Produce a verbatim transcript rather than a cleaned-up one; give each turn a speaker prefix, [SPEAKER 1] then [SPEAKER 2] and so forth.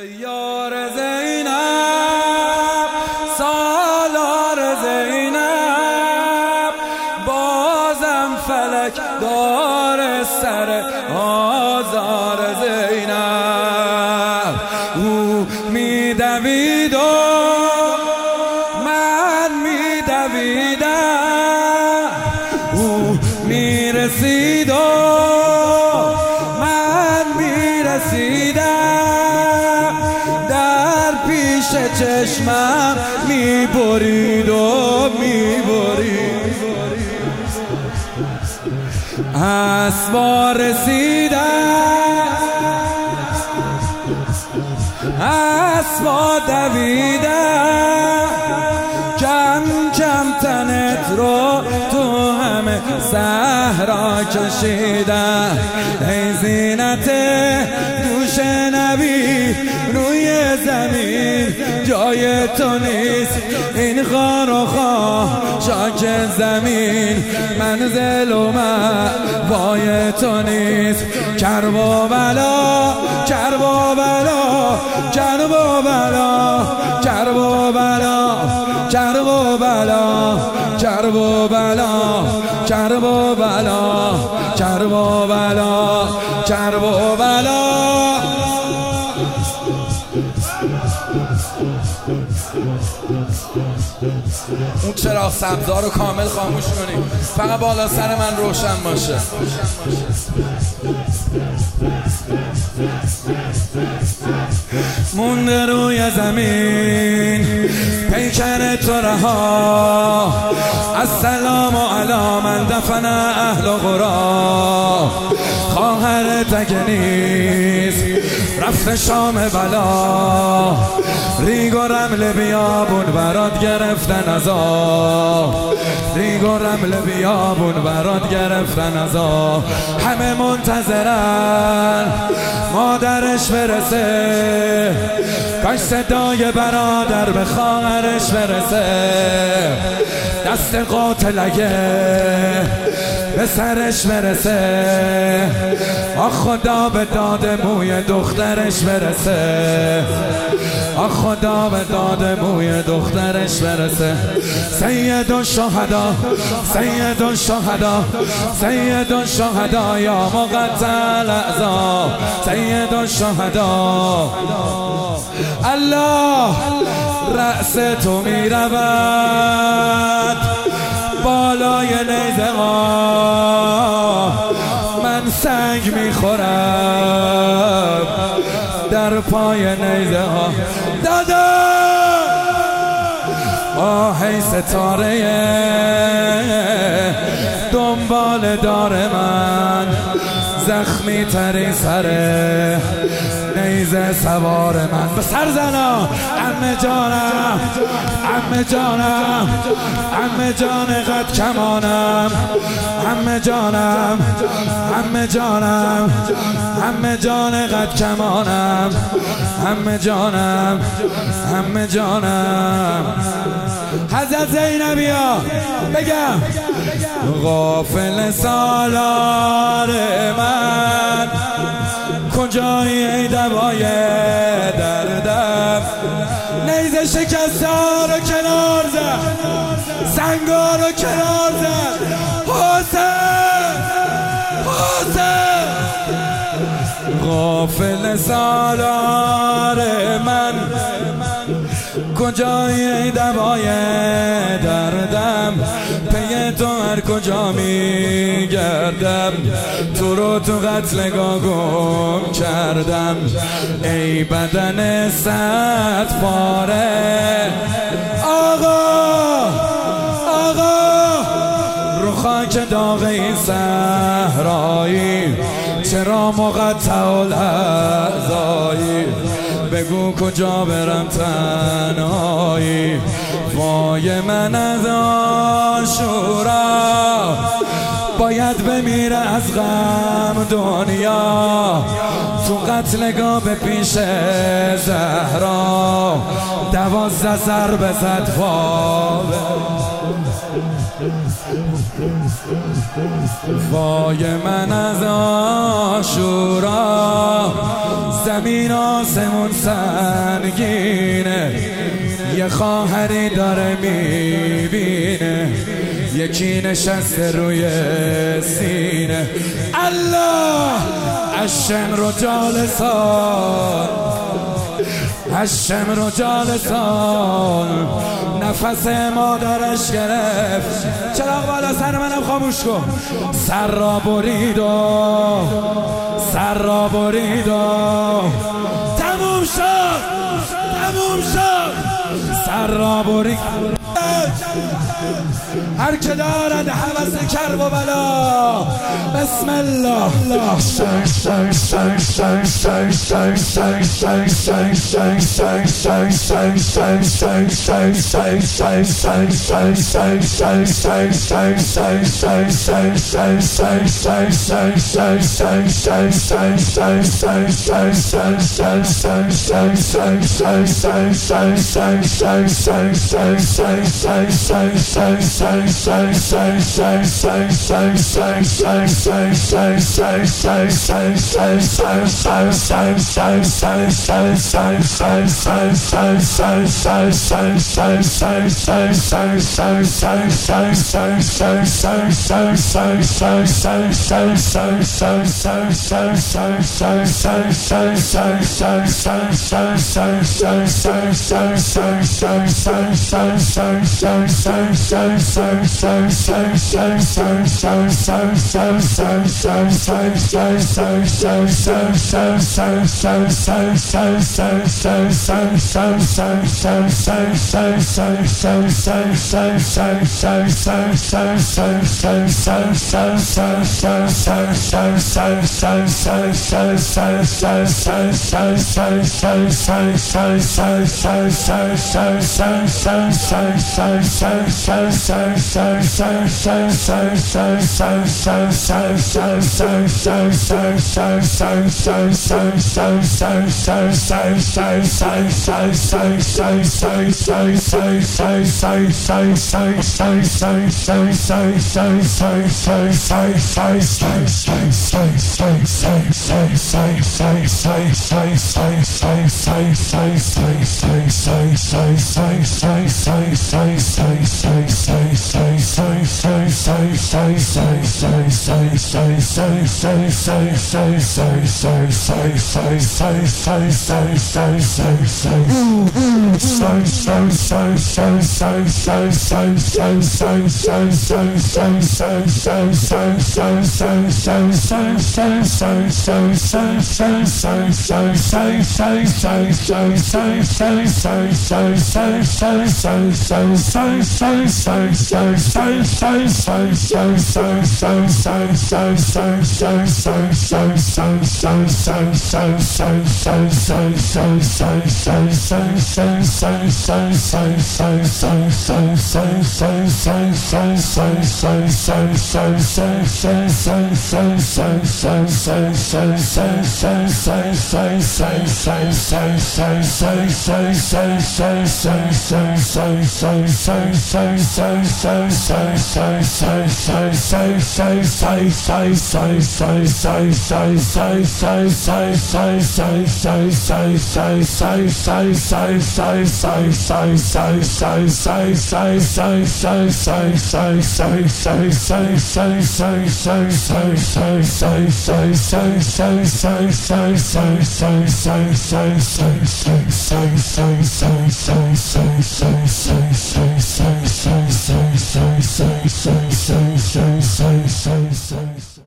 [SPEAKER 1] یار زینب سالار زینب بازم فلک دار سر آزار زینب. او میدوید و من میدویدم، او میرسید و من میرسیدم، در پیش چشمم میبرید و میبرید. اسبا رسیدن، اسبا دویدن، کم کم تنت رو تو همه صحرا کشیدن. ای زینت دوش نبی روی زمین جای تو نیست، این خار و خواه شاک زمین منزل و مأوای تو نیست. کرب و بلا کرب و بلا کرب و بلا کرب و بلا کرب و بلا کرب و بلا کرب و بلا کرب و بلا کرب و بلا. اون چراغ سبزا رو کامل خاموش کنیم، فقط بالا سر من روشن باشه. مونده روی زمین پیکر تو رها، السلام علی من دفن اهل قرا. خواهر تک نیست رفت شام بلا، ریگ و رمل بیابون برات گرفتن ازا، ریگ و رمل بیابون برات گرفتن ازا. همه منتظرن مادرش برسه، کاش صدای برادر به خواهرش برسه. دست قاتل اگه به سرش برسه، آخ خدا به داد موی دخترش برسه، آخ خدا به داد موی دخترش برسه. سید الشهدا سید الشهدا سید الشهدا یا مقطع الاعضا، سید الشهدا. الله رأس تو می رود بالای نیزه ها، من سنگ می خورم در پای نیزه ها. دادا آه ای ستاره دنبال دار من، زخمی تری سره نیزه سوار من. به سر زنا عمه جانم عمه جانم عمه جان قد کمانم، عمه جانم عمه جانم عمه جان قد کمانم، عمه جانم عمه جانم. حضرت زینبیا بگم غافل سالار من، کجایی ای دوای دردم. نیزه شکستا رو کنار زد، سنگا رو کنار زد. حسین حسین غافل سالار من، کجایی ای دوای دردم. پی تو هر کجا می گردم، تو رو تو قتلگاه گم کردم. ای بدن صد پاره آقا آقا، رو خاک داغ این صحرایی چرا مقطع الاعضایی. بگو کجا برم تنهایی، وای من از عاشورا باید بمیره از غم دنیا. تو قتلگاه به پیش زهرا دوازده ضربه زد. وای من از عاشورا زمین آسمون سنگینه، یه خواهری داره میبینه، یکی نشسته روی سینه. الله الشمر رو جالسان، الشمر رو جالسان، نفس مادرش گرفت. چراغ بالا سر منم خاموش کن. سر را برید و سر را برید و تموم شد، تموم شد. سر را برید. هر که دارد هوس کرب و بلا بسم الله.
[SPEAKER 2] So